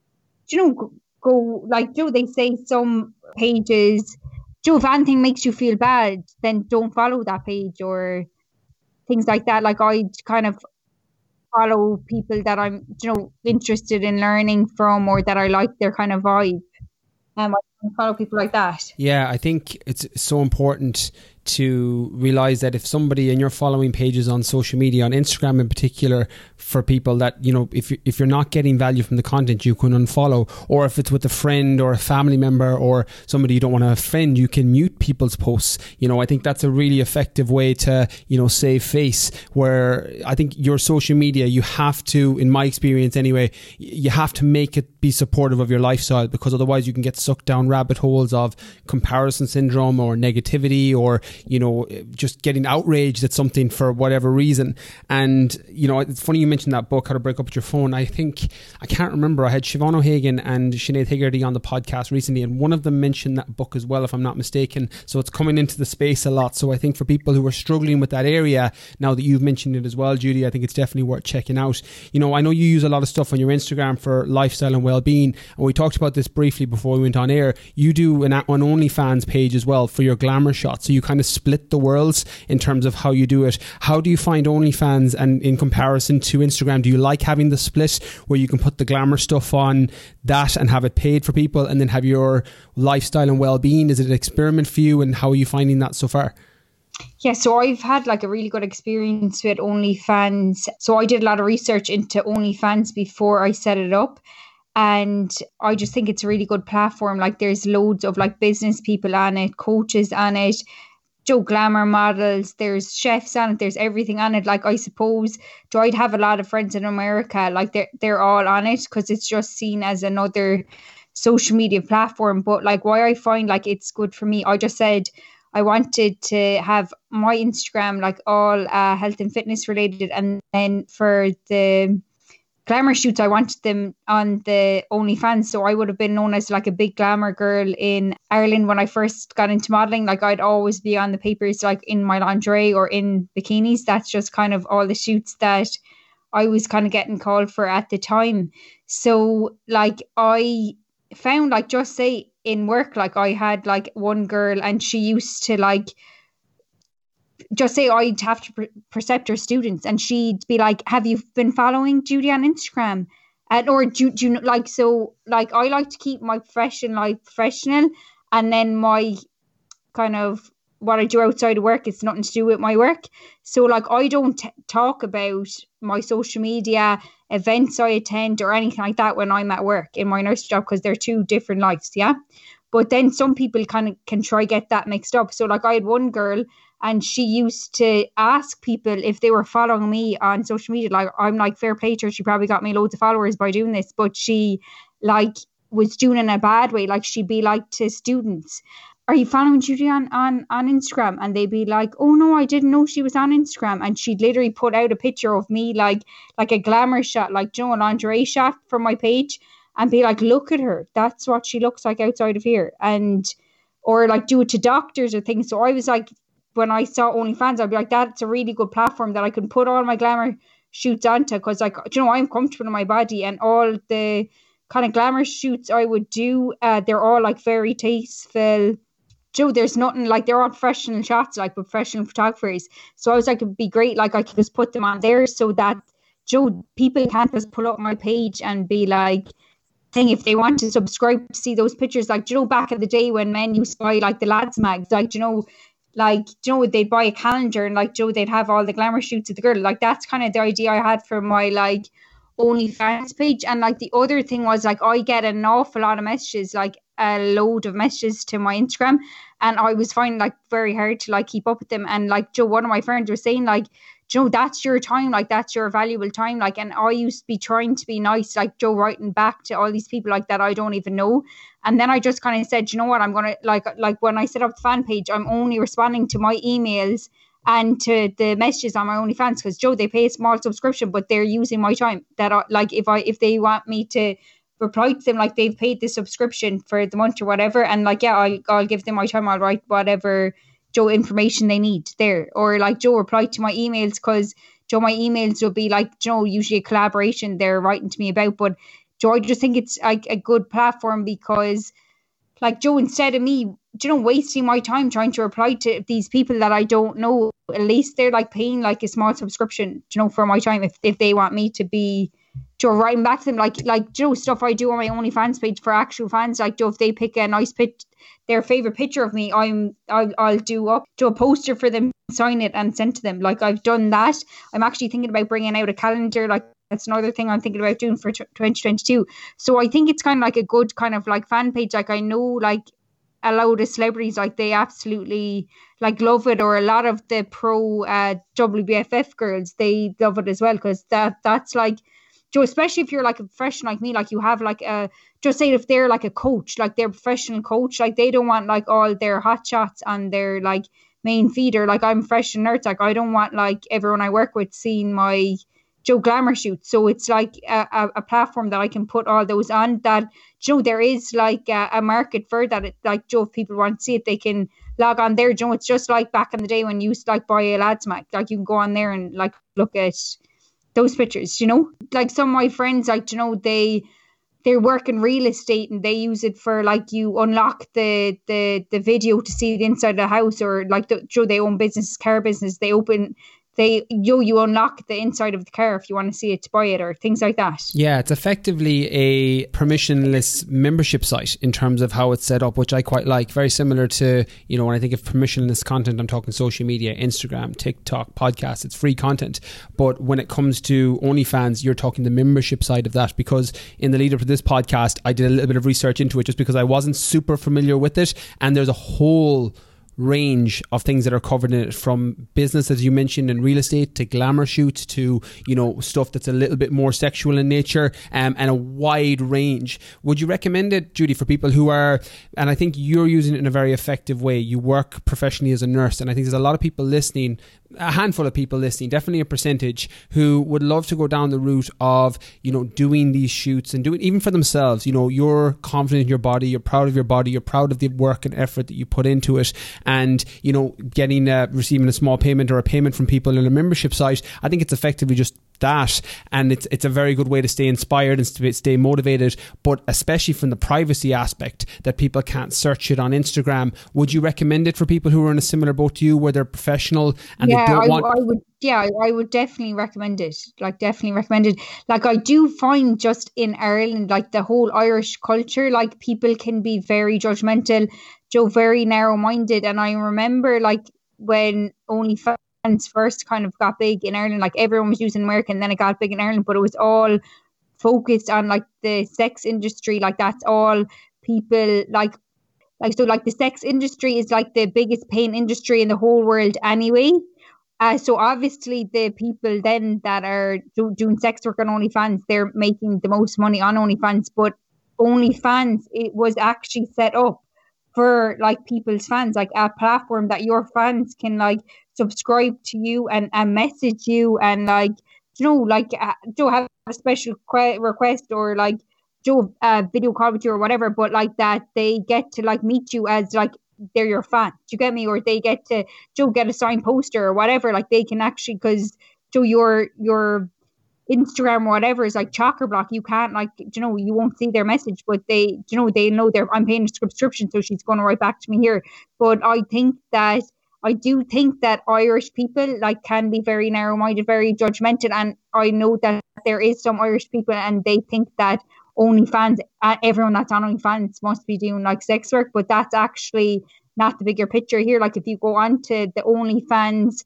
go they say some pages, if anything makes you feel bad, then don't follow that page or things like that. I kind of follow people that I'm, interested in learning from, or that I like their kind of vibe. I follow people like that. Yeah, I think it's so important to realize that if somebody in your following pages on social media, on Instagram in particular, for people that, if you're not getting value from the content, you can unfollow. Or if it's with a friend or a family member or somebody you don't want to offend, you can mute people's posts. I think that's a really effective way to, save face, where I think your social media, you have to, in my experience anyway, you have to make it be supportive of your lifestyle, because otherwise you can get sucked down rabbit holes of comparison syndrome or negativity, or just getting outraged at something for whatever reason. And it's funny you mentioned that book, How to Break Up With Your Phone. I can't remember, I had Siobhan O'Hagan and Sinead Hegarty on the podcast recently, and one of them mentioned that book as well, if I'm not mistaken. So it's coming into the space a lot. So I think for people who are struggling with that area, now that you've mentioned it as well, Judy, I think it's definitely worth checking out. I know you use a lot of stuff on your Instagram for lifestyle and well-being, and we talked about this briefly before we went on air. You do an OnlyFans page as well for your glamour shots, so you kind of split the worlds in terms of how you do it. How do you find OnlyFans, and in comparison to Instagram, do you like having the split where you can put the glamour stuff on that and have it paid for people, and then have your lifestyle and well-being? Is it an experiment for you, and how are you finding that so far? Yeah, so I've had a really good experience with OnlyFans. So I did a lot of research into OnlyFans before I set it up. And I just think it's a really good platform. Like there's loads of like business people on it, coaches on it, glamour models, there's chefs on it, there's everything on it. Like I suppose I'd have a lot of friends in America, like they're all on it because it's just seen as another social media platform. But like why I find like it's good for me, I just said I wanted to have my Instagram like all health and fitness related, and then for the glamour shoots I wanted them on the OnlyFans. So I would have been known as like a big glamour girl in Ireland when I first got into modelling. Like I'd always be on the papers like in my lingerie or in bikinis. That's just kind of all the shoots that I was kind of getting called for at the time. So like I found like just say in work, like I had like one girl and she used to like just say I'd have to precept her students and she'd be like, have you been following Judy on Instagram? Or do you like, so like I like to keep my profession like professional, and then my kind of what I do outside of work, it's nothing to do with my work. So like I don't talk about my social media events I attend or anything like that when I'm at work in my nursery job, because they're two different lives. Yeah. But then some people kind of can try get that mixed up. So like I had one girl and she used to ask people if they were following me on social media. Like I'm like, fair play to her, she probably got me loads of followers by doing this, but she like was doing it in a bad way. Like she'd be like to students, are you following Judy on Instagram? And they'd be like, oh no, I didn't know she was on Instagram. And she'd literally put out a picture of me like a glamour shot, like a lingerie shot from my page, and be like, look at her, that's what she looks like outside of here. And or like do it to doctors or things. So I was like, when I saw OnlyFans, I'd be like, that's a really good platform that I can put all my glamour shoots onto, because like, I'm comfortable in my body, and all the kind of glamour shoots I would do, they're all like very tasteful. There's nothing like, they're all professional shots, like professional photographers. So I was like, it'd be great, like I could just put them on there so that people can't just pull up my page and be like, thing if they want to subscribe to see those pictures. Like, back in the day when men used to buy like the lads mags, like, they'd buy a calendar and like, they'd have all the glamour shoots of the girl. Like that's kind of the idea I had for my like OnlyFans page. And like the other thing was like, I get an awful lot of messages, like a load of messages to my Instagram, and I was finding like very hard to like keep up with them. And like one of my friends was saying like, that's your time, like that's your valuable time. Like, and I used to be trying to be nice, like writing back to all these people like that I don't even know. And then I just kind of said, you know what, I'm gonna like when I set up the fan page, I'm only responding to my emails and to the messages on my OnlyFans, because they pay a small subscription, but they're using my time. That like if they want me to reply to them, like they've paid the subscription for the month or whatever, and like I'll give them my time. I'll write whatever information they need there, or like reply to my emails, because my emails will be like usually a collaboration they're writing to me about. But I just think it's like a good platform, because like instead of me wasting my time trying to reply to these people that I don't know, at least they're like paying like a small subscription for my time if they want me to be writing back to them, like stuff I do on my OnlyFans page for actual fans. Like if they pick a nice their favorite picture of me, I'll do up to a poster for them, sign it and send to them. Like I've done that. I'm actually thinking about bringing out a calendar. Like that's another thing I'm thinking about doing for 2022. So I think it's kind of like a good kind of like fan page. Like I know like a lot of celebrities, like they absolutely like love it, or a lot of the pro WBFF girls, they love it as well, because that's like, especially if you're like a professional like me, like you have like just say if they're like a coach, like they're a professional coach, like they don't want like all their hot shots on their like main feed, or like I'm fresh and nerds, like I don't want like everyone I work with seeing my glamour shoot. So it's like a platform that I can put all those on, that there is like a market for that. It, like if people want to see it, they can log on there. It's just like back in the day when you used to like buy a lads mag, like you can go on there and like look at those pictures. Like some of my friends, like they work in real estate and they use it for like, you unlock the video to see the inside of the house, or like they own business, car business, they open you unlock the inside of the car if you want to see it to buy it or things like that. Yeah, it's effectively a permissionless membership site in terms of how it's set up, which I quite like. Very similar to, when I think of permissionless content, I'm talking social media, Instagram, TikTok, podcasts, it's free content. But when it comes to OnlyFans, you're talking the membership side of that, because in the lead up to this podcast, I did a little bit of research into it just because I wasn't super familiar with it. And there's a whole range of things that are covered in it, from business, as you mentioned, and real estate, to glamour shoots, to stuff that's a little bit more sexual in nature, and a wide range. Would you recommend it, Judy, for people who are, and I think you're using it in a very effective way, you work professionally as a nurse, and I think there's a lot of people listening, a handful of people listening, definitely a percentage, who would love to go down the route of doing these shoots and doing even for themselves. You're confident in your body, you're proud of your body, you're proud of the work and effort that you put into it, and getting receiving a small payment or a payment from people in a membership site, I think it's effectively just that, and it's a very good way to stay inspired and stay motivated, but especially from the privacy aspect, that people can't search it on Instagram. Would you recommend it for people who are in a similar boat to you, where they're professional and they don't want... I would definitely recommend it. Like, I do find just in Ireland, like the whole Irish culture, like people can be very judgmental, very narrow-minded. And I remember like when OnlyFans first kind of got big in Ireland, like everyone was using American, then it got big in Ireland, but it was all focused on like the sex industry. Like that's all people like so like the sex industry is like the biggest paying industry in the whole world anyway. So obviously the people then that are doing sex work on OnlyFans, they're making the most money on OnlyFans. But OnlyFans, it was actually set up for like people's fans, like a platform that your fans can like subscribe to you and message you and like, have a special request or like video call with you or whatever, but like that they get to like meet you as like they're your fan. Do you get me? Or they get to get a signed poster or whatever. Like they can actually, because your Instagram or whatever is like chocker block. You can't like, you won't see their message, but they know I'm paying a subscription, so she's going to write back to me here. But I do think that Irish people like can be very narrow-minded, very judgmental, and I know that there is some Irish people and they think that OnlyFans, everyone that's on OnlyFans must be doing like sex work, but that's actually not the bigger picture here. Like if you go on to the OnlyFans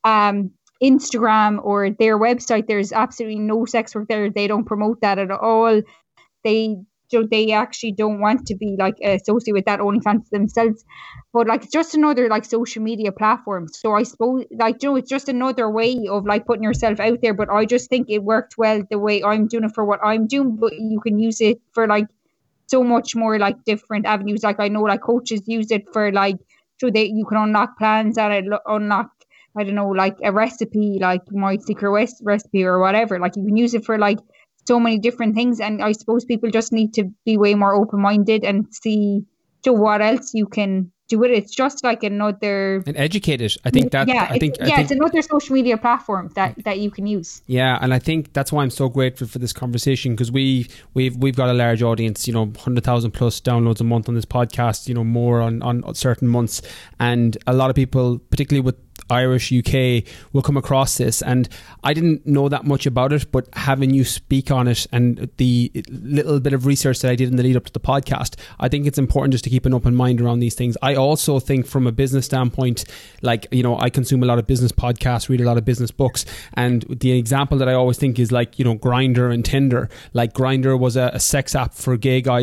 Instagram or their website, there's absolutely no sex work there. They don't promote that at all. They actually don't want to be like associated with that OnlyFans themselves, but like it's just another like social media platform. So I suppose like it's just another way of like putting yourself out there. But I just think it worked well the way I'm doing it for what I'm doing. But you can use it for like so much more like different avenues. Like I know like coaches use it for like you can unlock plans and it unlock, I don't know, like a recipe, like my secret recipe or whatever. Like you can use it for like so many different things, and I suppose people just need to be way more open-minded and see what else you can do with it. It's just like another... And educated. I think that... I think it's another social media platform that you can use. Yeah, and I think that's why I'm so grateful for this conversation, because we've got a large audience, 100,000 plus downloads a month on this podcast, more on certain months, and a lot of people, particularly with Irish UK, will come across this, and I didn't know that much about it, but having you speak on it and the little bit of research that I did in the lead up to the podcast, I think it's important just to keep an open mind around these things. I also think from a business standpoint, like, I consume a lot of business podcasts, read a lot of business books, and the example that I always think is like, Grindr and Tinder. Like Grindr was a sex app for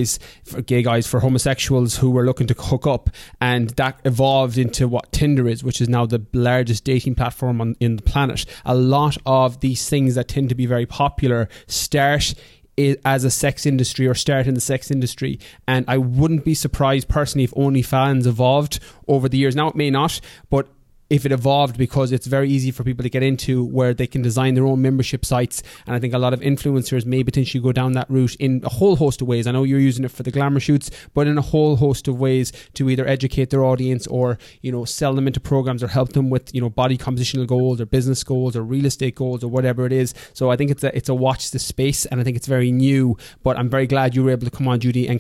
for homosexuals who were looking to hook up, and that evolved into what Tinder is, which is now the largest dating platform in the planet. A lot of these things that tend to be very popular start as a sex industry or start in the sex industry, and I wouldn't be surprised personally if OnlyFans evolved over the years. Now it may not, but if it evolved, because it's very easy for people to get into, where they can design their own membership sites. And I think a lot of influencers may potentially go down that route in a whole host of ways. I know you're using it for the glamour shoots, but in a whole host of ways to either educate their audience or, sell them into programs or help them with, body compositional goals or business goals or real estate goals or whatever it is. So I think it's a watch the space, and I think it's very new, but I'm very glad you were able to come on, Judy, and kind of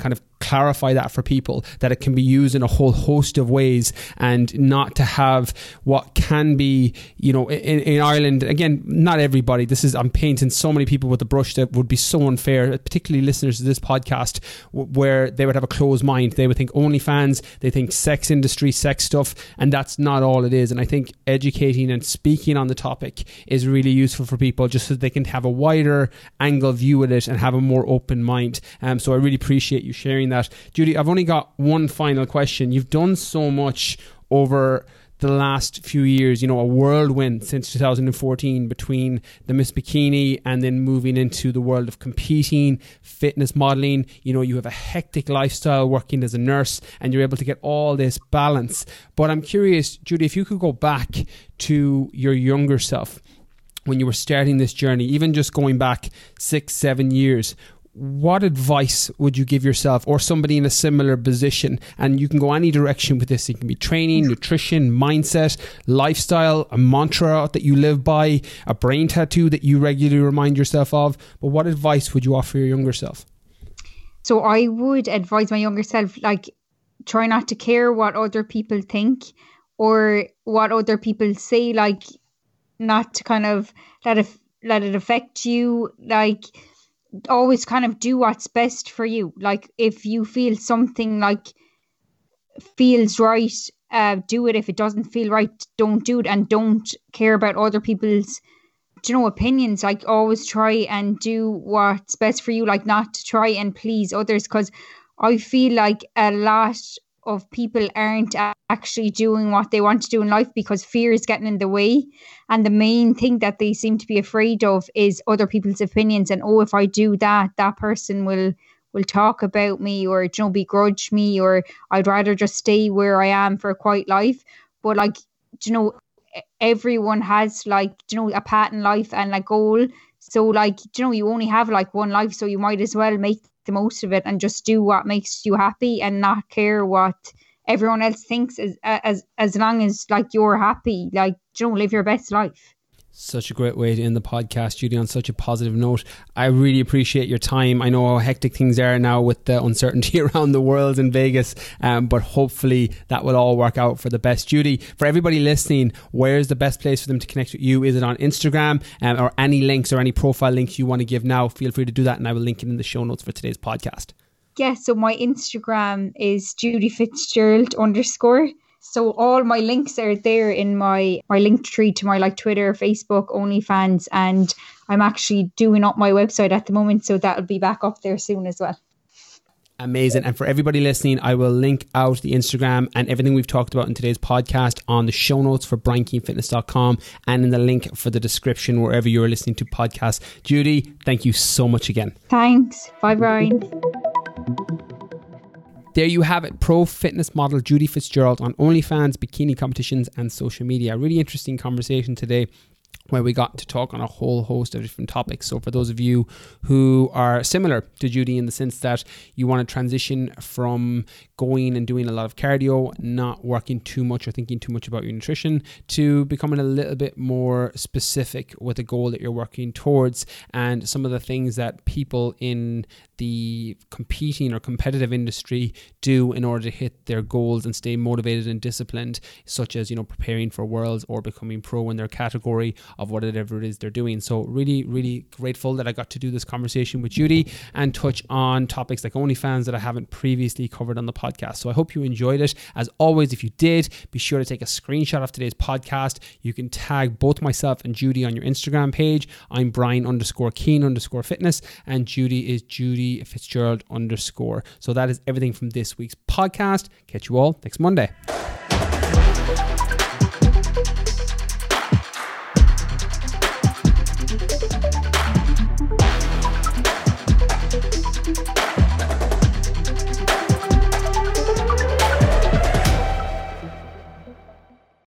clarify that for people, that it can be used in a whole host of ways, and not to have what can be, you know, in Ireland, again, not everybody, I'm painting so many people with a brush that would be so unfair, particularly listeners to this podcast, where they would have a closed mind. They would think OnlyFans, they think sex industry, sex stuff, and that's not all it is. And I think educating and speaking on the topic is really useful for people, just so they can have a wider angle view at it and have a more open mind. So I really appreciate you sharing that. Judy, I've only got one final question. You've done so much over the last few years, you know, a whirlwind since 2014 between the Miss Bikini and then moving into the world of competing, fitness modeling. You know, you have a hectic lifestyle working as a nurse, and you're able to get all this balance. But I'm curious, Judy, if you could go back to your younger self when you were starting this journey, even just going back 6-7 years, what advice would you give yourself or somebody in a similar position? And you can go any direction with this. It can be training, nutrition, mindset, lifestyle, a mantra that you live by, a brain tattoo that you regularly remind yourself of. But what advice would you offer your younger self? So I would advise my younger self, like, try not to care what other people think or what other people say, like, not to kind of let it affect you, like, always kind of do what's best for you. Like, if you feel something like feels right, do it. If it doesn't feel right, don't do it, and don't care about other people's, you know, opinions. Like, always try and do what's best for you, like, not to try and please others, because I feel like a lot of people aren't actually doing what they want to do in life because fear is getting in the way. And the main thing that they seem to be afraid of is other people's opinions. And, oh, if I do that, that person will talk about me, or, you know, begrudge me, or I'd rather just stay where I am for a quiet life. But, like, you know, everyone has, like, you know, a path in life and a goal. So, like, you know, you only have like one life, so you might as well make the most of it and just do what makes you happy and not care what everyone else thinks, as long as, like, you're happy. Like, you know, live your best life. Such a great way to end the podcast, Judy, on such a positive note. I really appreciate your time. I know how hectic things are now with the uncertainty around the world in Vegas, but hopefully that will all work out for the best. Judy, for everybody listening, where's the best place for them to connect with you? Is it on Instagram, or any links or any profile links you want to give now? Feel free to do that, and I will link it in the show notes for today's podcast. Yeah, so my Instagram is Judy Fitzgerald _. So all my links are there in my link tree to my, like, Twitter, Facebook, OnlyFans, and I'm actually doing up my website at the moment, so that'll be back up there soon as well. Amazing. And for everybody listening, I will link out the Instagram and everything we've talked about in today's podcast on the show notes for BrianKeaneFitness.com and in the link for the description wherever you're listening to podcasts. Judy, thank you so much again. Thanks. Bye, Brian. There you have it, pro fitness model Judy Fitzgerald on OnlyFans, bikini competitions and social media. Really interesting conversation today, where we got to talk on a whole host of different topics. So for those of you who are similar to Judy in the sense that you want to transition from going and doing a lot of cardio, not working too much or thinking too much about your nutrition, to becoming a little bit more specific with a goal that you're working towards, and some of the things that people in the competing or competitive industry do in order to hit their goals and stay motivated and disciplined, such as, you know, preparing for Worlds or becoming pro in their category of whatever it is they're doing. So really, really grateful that I got to do this conversation with Judy and touch on topics like OnlyFans that I haven't previously covered on the podcast. So I hope you enjoyed it. As always, if you did, be sure to take a screenshot of today's podcast. You can tag both myself and Judy on your Instagram page. I'm Brian _Keane_fitness, and Judy is Judy Fitzgerald _. So that is everything from this week's podcast. Catch you all next Monday.